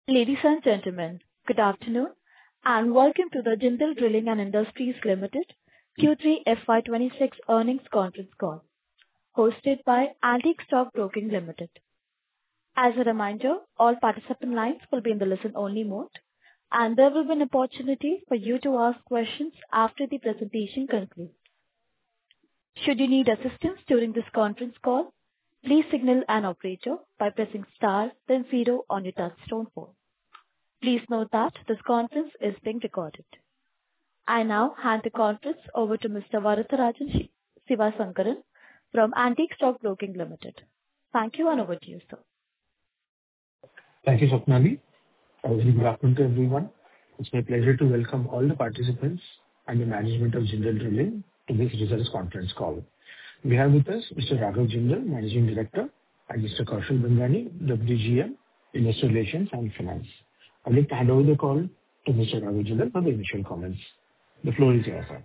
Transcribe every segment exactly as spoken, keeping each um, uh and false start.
Ladies and gentlemen, good afternoon, and welcome to the Jindal Drilling and Industries Limited Q three F Y twenty-six earnings conference call, hosted by Antique Stock Broking Limited. As a reminder, all participant lines will be in the listen-only mode, and there will be an opportunity for you to ask questions after the presentation concludes. Should you need assistance during this conference call, please signal an operator by pressing star then zero on your touchtone phone. Please note that this conference is being recorded. I now hand the conference over to Mister Varatharajan Sivasankaran from Antique Stock Broking Limited. Thank you, and over to you, sir. Thank you, Swapnali. A very good afternoon to everyone. It's my pleasure to welcome all the participants and the management of Jindal Drilling to this results conference call. We have with us Mister Raghav Jindal, Managing Director, and Mister Kaushal Bengani, W G M, Investor Relations and Finance. I'd like to hand over the call to Mister Raghav Jindal for the initial comments. The floor is yours, sir.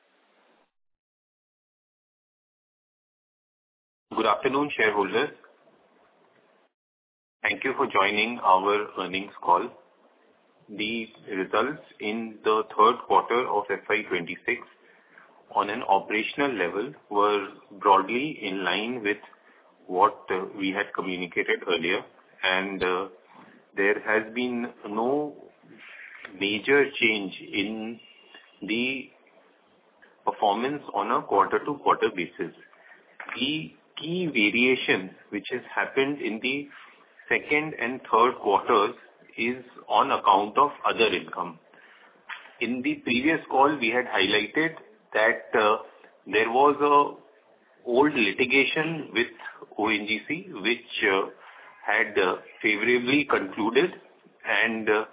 Good afternoon, shareholders. Thank you for joining our earnings call. The results in the third quarter of F Y twenty-six on an operational level were broadly in line with what uh, we had communicated earlier, and uh, there has been no major change in the performance on a quarter-to-quarter basis. The key variation which has happened in the second and third quarters is on account of other income. In the previous call, we had highlighted that uh, there was a old litigation with O N G C which uh, had uh, favorably concluded, and uh,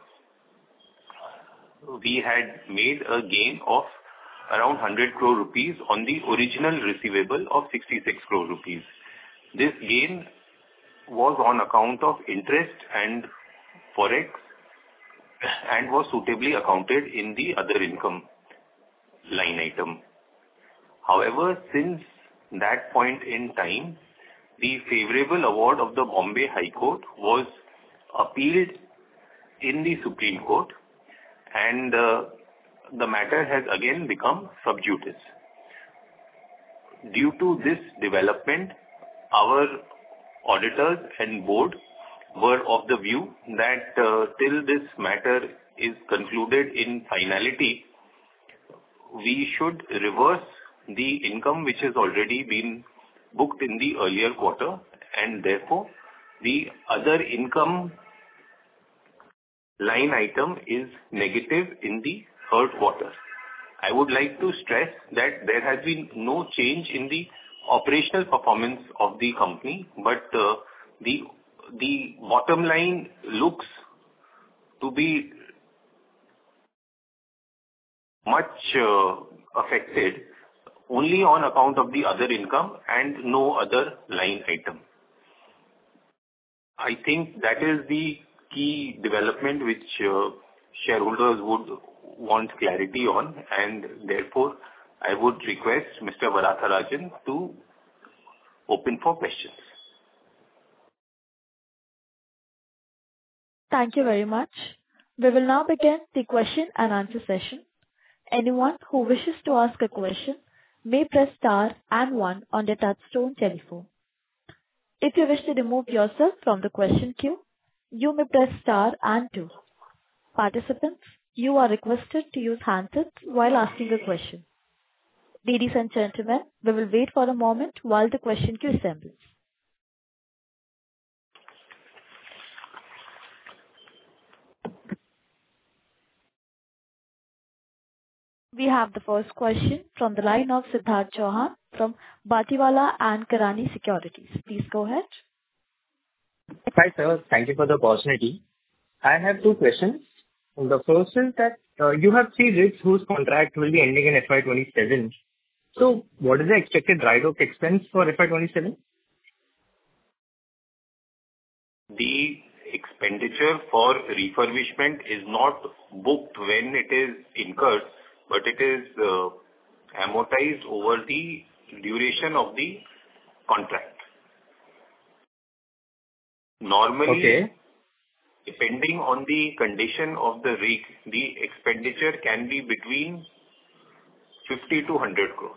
we had made a gain of around one hundred crore rupees on the original receivable of sixty-six crore rupees. This gain was on account of interest and forex and was suitably accounted in the other income line item. However, since that point in time, the favorable award of the Bombay High Court was appealed in the Supreme Court, and uh, the matter has again become sub judice. Due to this development, our auditors and board were of the view that uh, till this matter is concluded in finality, we should reverse the income which has already been booked in the earlier quarter, and therefore the other income line item is negative in the third quarter. I would like to stress that there has been no change in the operational performance of the company, but uh, the the bottom line looks to be much uh, affected only on account of the other income and no other line item. I think that is the key development which uh, shareholders would want clarity on, and therefore I would request Mister Varatharajan to open for questions. Thank you very much. We will now begin the question and answer session. Anyone who wishes to ask a question may press star and one on their touchtone telephone. If you wish to remove yourself from the question queue, you may press star and two. Participants, you are requested to use handsets while asking a question. Ladies and gentlemen, we will wait for a moment while the question queue assembles. We have the first question from the line of Siddharth Chauhan from Batlivala and Karani Securities. Please go ahead. Hi, sir. Thank you for the opportunity. I have two questions. The first is that uh, you have three rigs whose contract will be ending in F Y twenty-seven. So what is the expected dry dock expense for F Y twenty-seven? The expenditure for refurbishment is not booked when it is incurred, but it is uh, amortized over the duration of the contract. Normally, Okay. depending on the condition of the rig, the expenditure can be between fifty to one hundred crores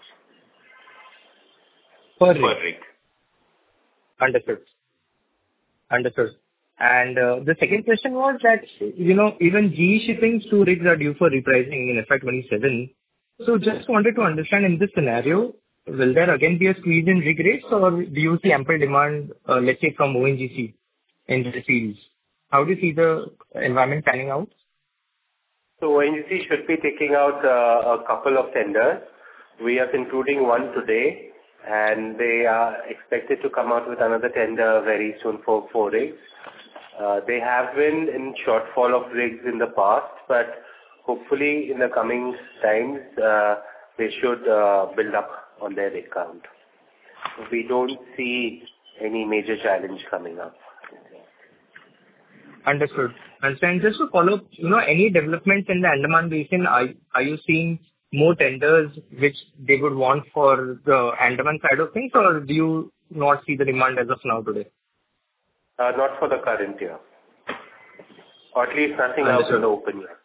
Per per rig. rig. Understood. Understood. And uh, the second question was that, you know, even G E Shipping's two rigs are due for repricing in F Y twenty-seven. So just wanted to understand, in this scenario, will there again be a squeeze in rig rates, or do you see ample demand, uh, let's say, from O N G C in the fields? How do you see the environment panning out? So O N G C should be taking out uh, a couple of tenders. We are concluding one today, and they are expected to come out with another tender very soon for four rigs. Uh, they have been in shortfall of rigs in the past, but hopefully in the coming times, uh, they should uh, build up on their rig count. We don't see any major challenge coming up. Understood. And just to follow up, you know, any developments in the Andaman Basin, are, are you seeing more tenders which they would want for the Andaman side of things, or do you not see the demand as of now today? Uh, not for the current year. Or at least nothing else in the open yet.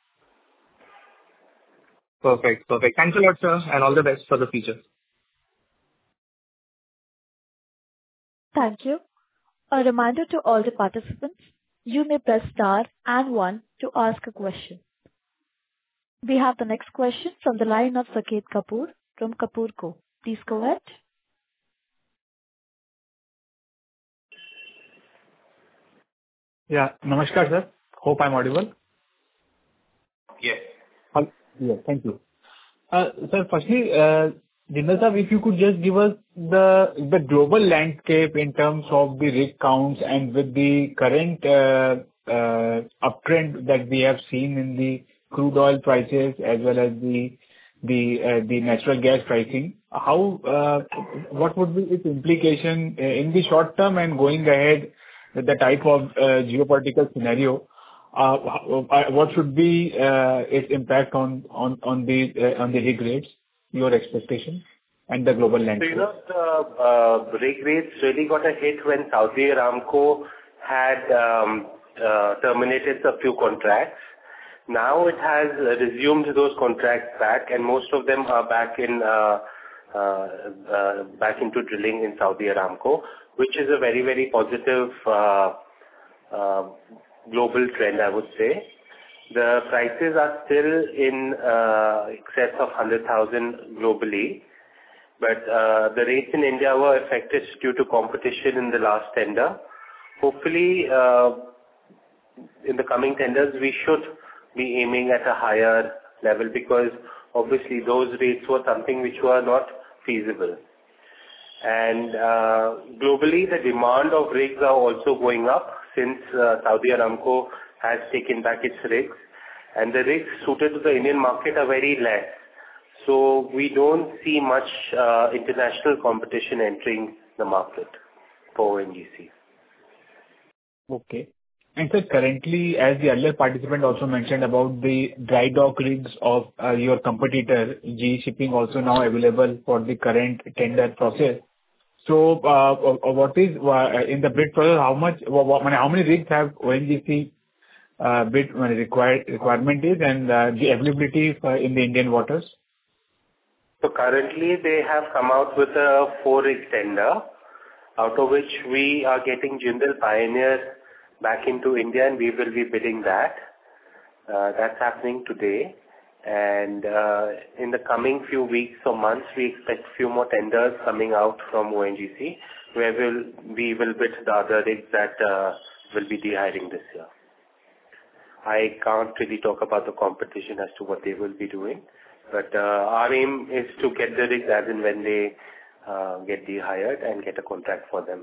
Perfect. Perfect. Thanks a lot, sir, and all the best for the future. Thank you. A reminder to all the participants, you may press star and one to ask a question. We have the next question from the line of Saket Kapoor from Kapoor Co. Please go ahead. Yeah. Namaskar, sir. Hope I'm audible. Yes. Yes, thank you. Uh, Sir, firstly, uh, Jindal sir, if you could just give us the the global landscape in terms of the rig counts and with the current uh, uh, uptrend that we have seen in the crude oil prices as well as the the uh, the natural gas pricing, how uh, what would be its implication uh, in the short term and going ahead with the type of uh, geopolitical scenario? Uh, what should be uh, its impact on on on the uh, on the rig rates, your expectation, and the global landscape? So, you know, the uh, rig rates really got a hit when Saudi Aramco had um, uh, terminated a few contracts. Now it has resumed those contracts back, and most of them are back in uh, uh, uh, back into drilling in Saudi Aramco, which is a very, very positive uh, uh, global trend, I would say. The prices are still in uh, excess of one hundred thousand globally, but uh, the rates in India were affected due to competition in the last tender. Hopefully, uh, in the coming tenders, we should be aiming at a higher level, because obviously those rates were something which were not feasible. And uh, globally, the demand of rigs are also going up since uh, Saudi Aramco has taken back its rigs, and the rigs suited to the Indian market are very less. So we don't see much uh, international competition entering the market for O N G C. Okay. And sir, currently, as the earlier participant also mentioned about the dry dock rigs of uh, your competitor, G E Shipping, also now available for the current tender process. So, uh, uh, what is uh, in the bid process? How much? What, how many rigs have O N G C uh, bid uh, required requirement is, and uh, the availability uh, in the Indian waters? So currently, they have come out with a four-rig tender, out of which we are getting Jindal Pioneer back into India, and we will be bidding that. Uh, that's happening today. And uh, in the coming few weeks or months, we expect few more tenders coming out from O N G C, where we'll, we will bid the other rigs that uh, will be de-hiring this year. I can't really talk about the competition as to what they will be doing, but uh, our aim is to get the rigs as and when they uh, get de-hired and get a contract for them.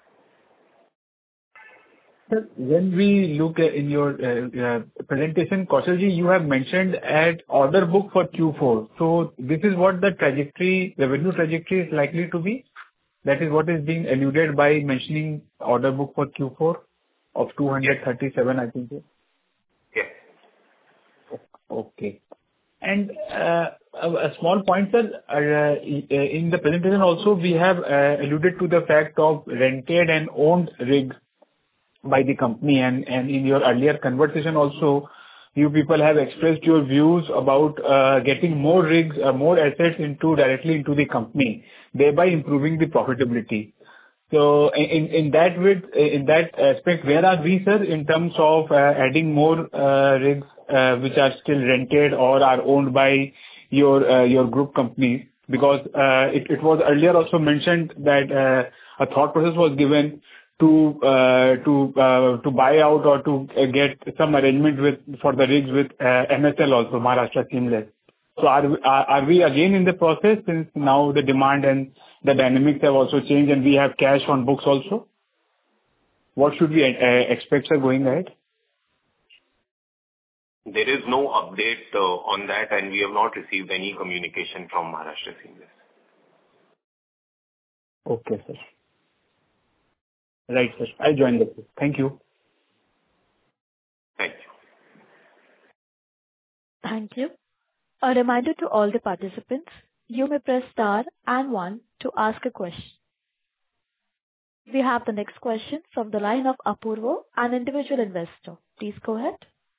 Sir, when we look at in your uh, uh, presentation, Kaushalji, you have mentioned at order book for Q four. So this is what the trajectory, revenue trajectory is likely to be? That is what is being alluded by mentioning order book for Q four of two hundred thirty-seven, I think. Yes. Okay. And uh, a a small point, sir, uh, in the presentation also, we have uh, alluded to the fact of rented and owned rigs by the company. And in your earlier conversation also, you people have expressed your views about getting more rigs, more assets into directly into the company, thereby improving the profitability. So in in that with in that aspect, where are we, sir, in terms of adding more rigs which are still rented or are owned by your your group companies? Because it it was earlier also mentioned that a thought process was given to to to buy out or to get some arrangement with for the rigs with M S L also, Maharashtra Seamless. So are are are we again in the process since now the demand and the dynamics have also changed and we have cash on books also? What should we expect, sir, going ahead? There is no update on that, and we have not received any communication from Maharashtra Seamless. Okay, sir. Right, sir. I'll join the group. Thank you. Thank you. Thank you. A reminder to all the participants, you may press star and one to ask a question. We have the next question from the line of Apurvo, an individual investor. Please go ahead.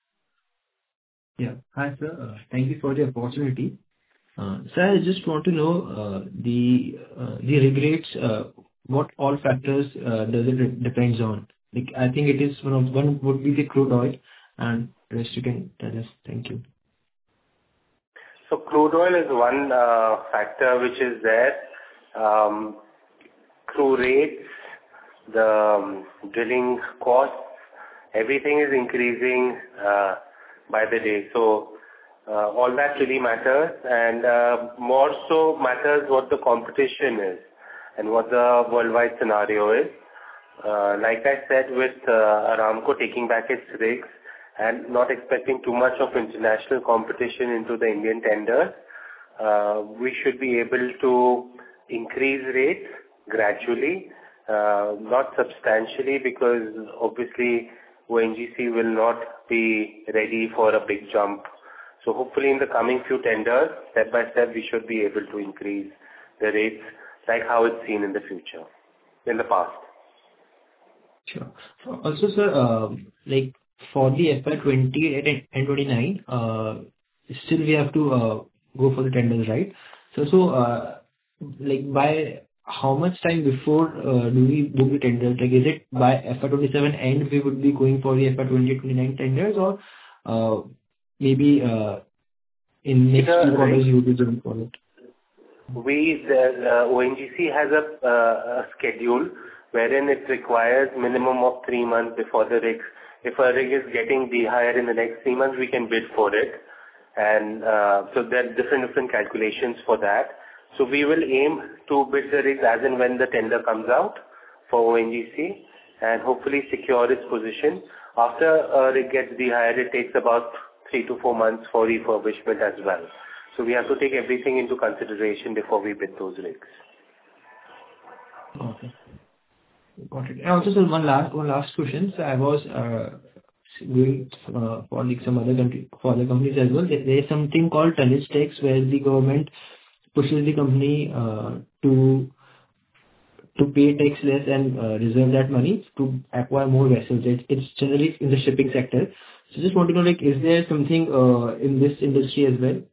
Yeah. Hi, sir. Uh, Thank you for the opportunity. Uh, Sir, I just want to know uh, the uh, the rig rates, uh, what all factors uh, does it de- depends on? Like, I think it is one of one would be the crude oil, and rest you can tell us. Thank you. So crude oil is one uh, factor which is there. Um, Crew rates, the um, drilling costs, everything is increasing uh, by the day. So uh, all that really matters, and uh, more so matters what the competition is and what the worldwide scenario is. Uh, like I said, with uh, Aramco taking back its rigs and not expecting too much of international competition into the Indian tenders, uh, we should be able to increase rates gradually, uh, not substantially, because obviously O N G C will not be ready for a big jump. So hopefully in the coming few tenders, step by step, we should be able to increase the rates like how it's seen in the future, in the past. Sure. So also, sir, uh, like for the F Y twenty and twenty-nine, uh, still we have to uh, go for the tenders, right? So, so uh, like by how much time before uh, do we book the tenders? Like, is it by F Y twenty-seven end we would be going for the F Y twenty twenty-nine tenders, or uh, maybe uh, in next Either few quarters way, you will be going for it? We, the uh, O N G C has a, uh, a schedule wherein it requires minimum of three months before the rig. If a rig is getting de-hired in the next three months, we can bid for it. And uh, so there are different different calculations for that. So we will aim to bid the rigs as and when the tender comes out for O N G C and hopefully secure its position. After a rig gets de-hired, it takes about three to four months for refurbishment as well. So we have to take everything into consideration before we bid those rigs. Okay. Got it. And also, sir, one last one last question. So I was uh, doing uh, for like some other country for other companies as well. There there is something called tonnage tax where the government pushes the company uh, to to pay tax less and uh, reserve that money to acquire more vessels. It, it's generally in the shipping sector. So just want to know, like, is there something uh, in this industry as well?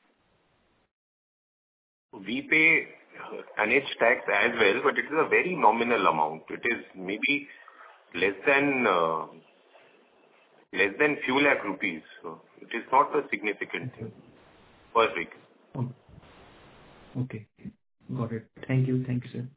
We pay tonnage tax as well, but it is a very nominal amount. It is maybe less than uh, less than few lakh rupees. So it is not a significant thing per rig. Oh, okay. Got it. Thank you. Thank you, sir.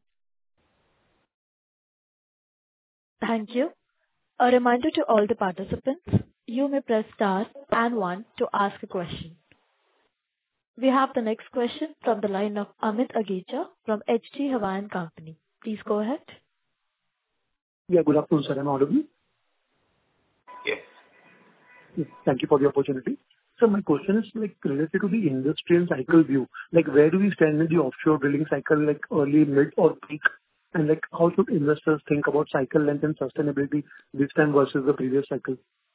Thank you. A reminder to all the participants, you may press star and one to ask a question. We have the next question from the line of Amit Agicha from H G Hawa and Company. Please go ahead. Yeah, good afternoon, sir. Am I audible? Yes. Yes, thank you for the opportunity. So my question is like related to the industrial cycle view. Like where do we stand in the offshore drilling cycle, like early, mid or peak? And like how should investors think about cycle length and sustainability this time versus the previous cycle?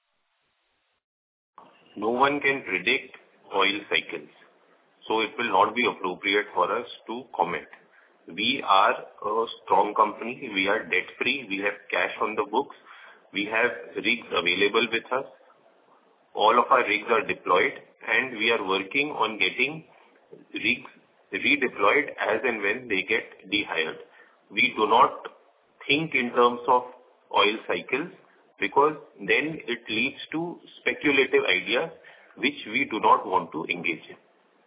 No one can predict oil cycles, so it will not be appropriate for us to comment. We are a strong company. We are debt-free. We have cash on the books. We have rigs available with us. All of our rigs are deployed, and we are working on getting rigs redeployed as and when they get dehired. We do not think in terms of oil cycles, because then it leads to speculative ideas which we do not want to engage in.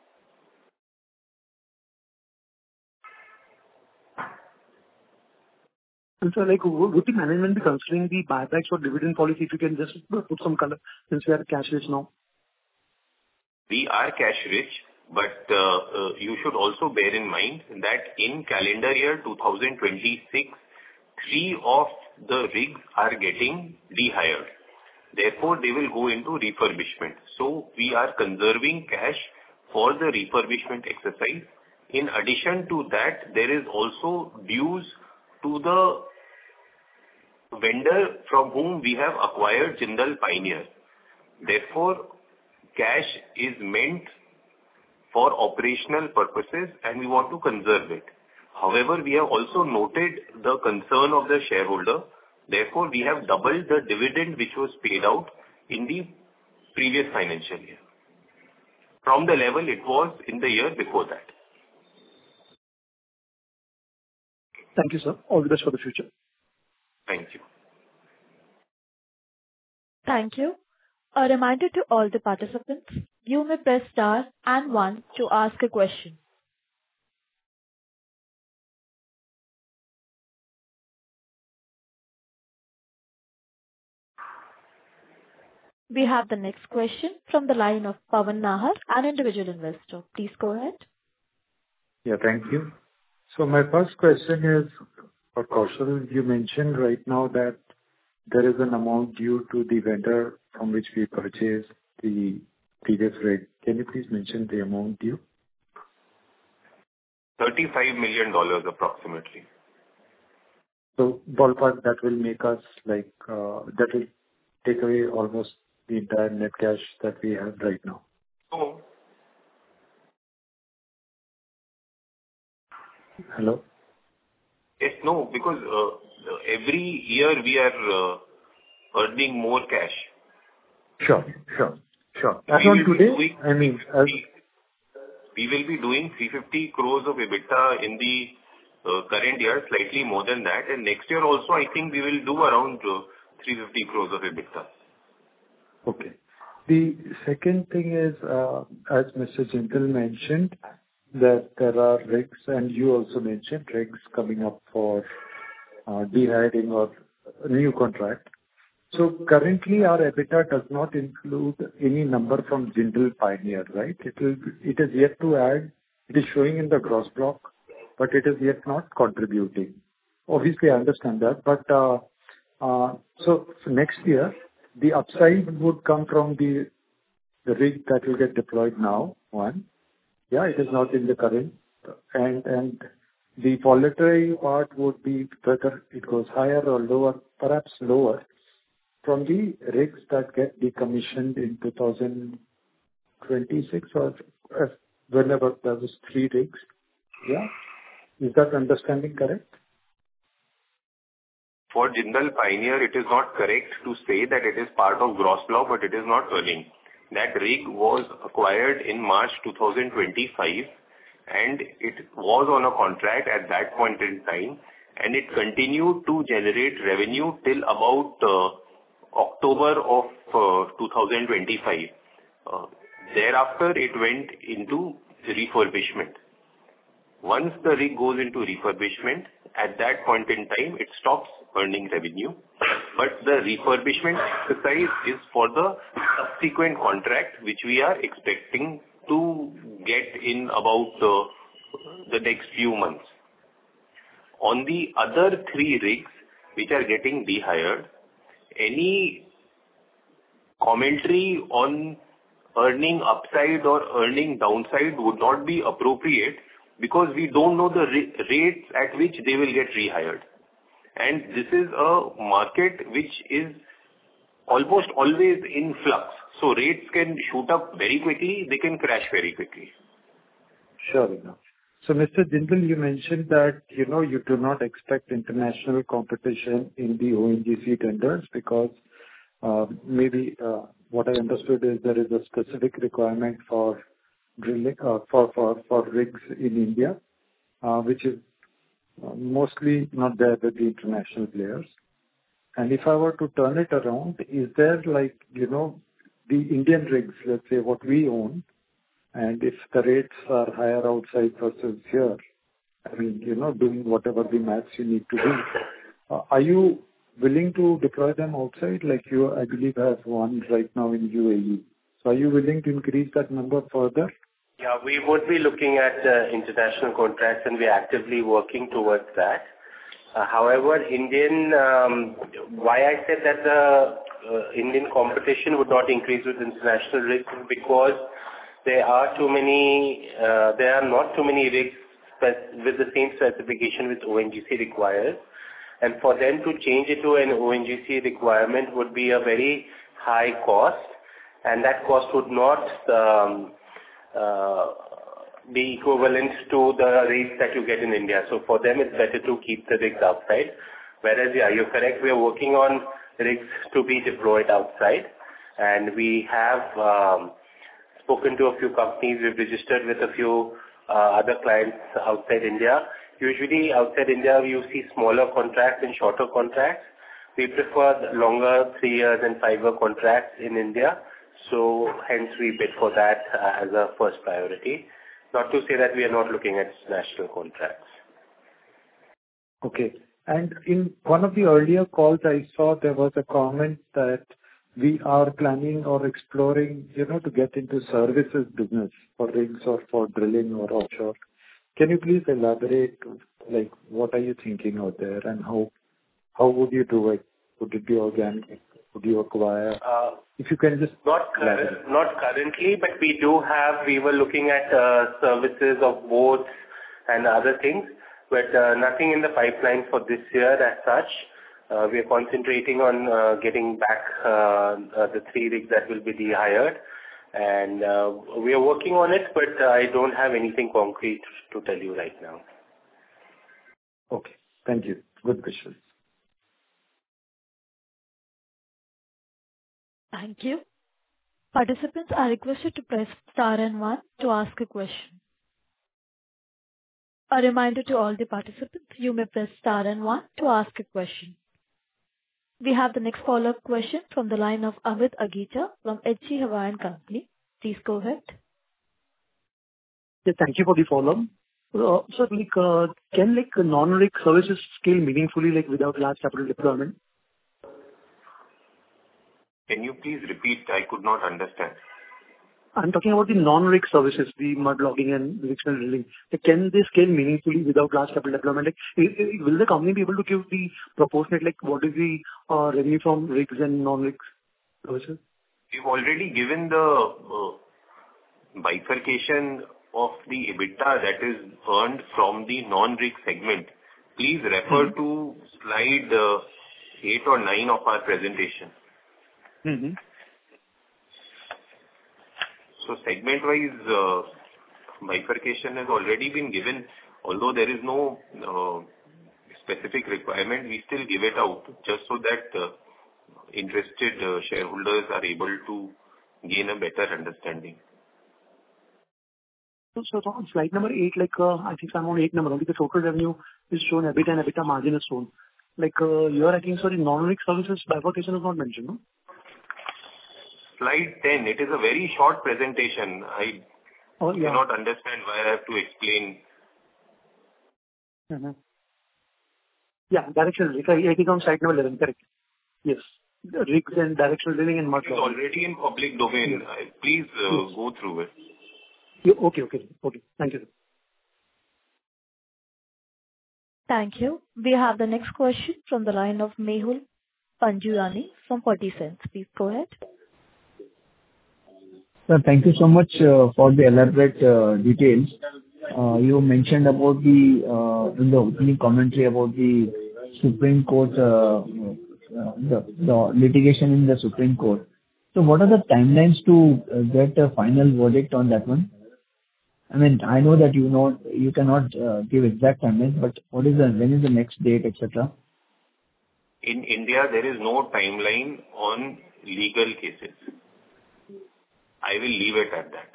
And so, like, would would the management be considering the buybacks or dividend policy? If you can just put some color, since we are cash rich now. We are cash rich, but uh, uh, you should also bear in mind that in calendar year two thousand twenty-six, three of the rigs are getting dehired. Therefore, they will go into refurbishment. So, we are conserving cash for the refurbishment exercise. In addition to that, there is also dues to the vendor from whom we have acquired Jindal Pioneer. Therefore, cash is meant for operational purposes and we want to conserve it. However, we have also noted the concern of the shareholder. Therefore, we have doubled the dividend which was paid out in the previous financial year from the level it was in the year before that. Thank you, sir. All the best for the future. Thank you. Thank you. A reminder to all the participants, you may press star and one to ask a question. We have the next question from the line of Pawan Nahar, an individual investor. Please go ahead. Yeah, thank you. So my first question is for Kaushal. You mentioned right now that there is an amount due to the vendor from which we purchased the previous rig. Can you please mention the amount due? thirty-five million dollars approximately. So ballpark, that will make us like, uh, that will take away almost the entire net cash that we have right now. Oh. Hello? Yes, no, because uh, every year we are uh, earning more cash. Sure, sure, sure. As We on will be today, doing I mean, as we will be doing three hundred fifty crores of EBITDA in the uh, current year, slightly more than that. And next year also, I think we will do around uh, three hundred fifty crores of EBITDA. okay. The second thing is, uh, as Mister Jindal mentioned, that there are rigs, and you also mentioned rigs coming up for uh, dehiring or a new contract. So currently, our EBITDA does not include any number from Jindal Pioneer, right? It will, it is yet to add. It is showing in the gross block, but it is yet not contributing. Obviously, I understand that, but uh, uh, so for next year, the upside would come from the the rig that will get deployed now, one. Yeah, it is not in the current. And and the voluntary part would be whether it goes higher or lower, perhaps lower, from the rigs that get decommissioned in two thousand twenty-six or uh, whenever there was three rigs. Yeah? Is that understanding correct? For Jindal Pioneer, it is not correct to say that it is part of gross block, but it is not earning. That rig was acquired in March two thousand twenty-five, and it was on a contract at that point in time, and it continued to generate revenue till about uh, October of uh, two thousand twenty-five. Uh, thereafter, it went into refurbishment. Once the rig goes into refurbishment, at that point in time, it stops earning revenue. But the refurbishment exercise is for the subsequent contract, which we are expecting to get in about uh, the next few months. On the other three rigs, which are getting dehired, any commentary on earning upside or earning downside would not be appropriate, because we don't know the ra- rates at which they will get rehired. And this is a market which is almost always in flux. So rates can shoot up very quickly, they can crash very quickly. Sure enough. So, Mister Jindal, you mentioned that, you know, you do not expect international competition in the O N G C tenders because, uh, maybe, uh, what I understood is there is a specific requirement for drilling, uh, for for for rigs in India, uh, which is uh, mostly not there with the international players. And if I were to turn it around, is there like, you know, the Indian rigs, let's say what we own, and if the rates are higher outside versus here, I mean, you know, doing whatever the maths you need to do, uh, are you willing to deploy them outside? Like you, I believe, have one right now in U A E. So are you willing to increase that number further? Yeah, we would be looking at uh, international contracts, and we're actively working towards that. Uh, however, Indian, um, why I said that the uh, Indian competition would not increase with international rigs is because there are too many, uh, there are not too many rigs spec- with the same specification which O N G C requires. And for them to change it to an O N G C requirement would be a very high cost, and that cost would not um, uh, be equivalent to the rates that you get in India. So for them, it's better to keep the rigs outside. Whereas, yeah, you're correct, we are working on rigs to be deployed outside, and we have um, spoken to a few companies. We've registered with a few uh, other clients outside India. Usually outside India, you see smaller contracts and shorter contracts. We prefer longer three years and five year contracts in India. So hence we bid for that uh, as a first priority. Not to say that we are not looking at national contracts. Okay. And in one of the earlier calls, I saw there was a comment that we are planning or exploring, you know, to get into services business for rigs or for drilling or offshore. Can you please elaborate, like, what are you thinking out there and how how would you do it? Would it be organic? Would you acquire? Uh, If you can just... Not current, not currently, but we do have, we were looking at uh, services of boats and other things, but uh, nothing in the pipeline for this year as such. Uh, we are concentrating on uh, getting back uh, uh, the three rigs that will be de-hired, and uh, we are working on it, but uh, I don't have anything concrete to tell you right now. Okay. Thank you. Good question. Thank you. Participants are requested to press star and one to ask a question. A reminder to all the participants, you may press star and one to ask a question. We have the next follow-up question from the line of Amit Agicha from H G Hawa and Company. Please go ahead. Yeah, thank you for the follow-up. Uh, So, like, uh, can, like, non-rig services scale meaningfully, like, without large capital deployment? Can you please repeat? I could not understand. I'm talking about the non-rig services, the mud logging and directional drilling. Like, can they scale meaningfully without large capital deployment? Like, i- i- will the company be able to give the proportionate, like, what is the uh, revenue from rigs and non-rigs services? We've already given the uh, bifurcation of the EBITDA that is earned from the non-rig segment. Please refer Mm-hmm. to slide uh, eight or nine of our presentation. Mm-hmm. So segment-wise uh, bifurcation has already been given. Although there is no uh, specific requirement, we still give it out just so that uh, interested uh, shareholders are able to gain a better understanding. So, so on slide number eight, like, uh, I think I'm on eight number, only the total revenue is shown, EBITDA and EBITDA margin is shown. Like, uh, here, I think, sorry, non-rig services bifurcation is not mentioned, no? Slide ten, it is a very short presentation. I Oh, yeah. cannot understand why I have to explain. Mm-hmm. Yeah, directional drilling. I think on slide number eleven, correct. Yes. The rigs and directional drilling and mud It is logging. already in public domain. Yes. I- Please uh, Yes. go through it. Yeah, okay, okay, okay. Thank you. Thank you. We have the next question from the line of Mehul Panjwani from forty cents. Please go ahead. Sir, thank you so much uh, for the elaborate uh, details. Uh, You mentioned about the uh, in the opening commentary about the Supreme Court, uh, uh, the the litigation in the Supreme Court. So what are the timelines to uh, get a final verdict on that one? I mean, I know that you know you cannot uh, give exact timeline, but what is the when is the next date, et cetera? In India, there is no timeline on legal cases. I will leave it at that.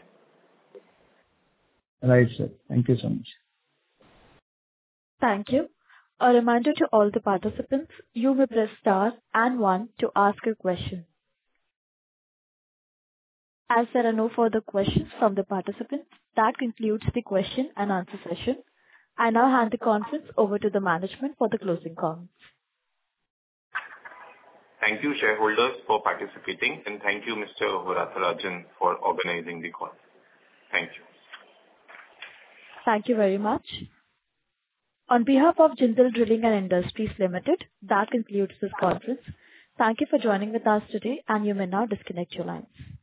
Right, sir. Thank you so much. Thank you. A reminder to all the participants, you may press star and one to ask a question. As there are no further questions from the participants, that concludes the question and answer session. I now hand the conference over to the management for the closing comments. Thank you, shareholders, for participating, and thank you, Mister Varatharajan, for organizing the call. Thank you. Thank you very much. On behalf of Jindal Drilling and Industries Limited, that concludes this conference. Thank you for joining with us today, and you may now disconnect your lines.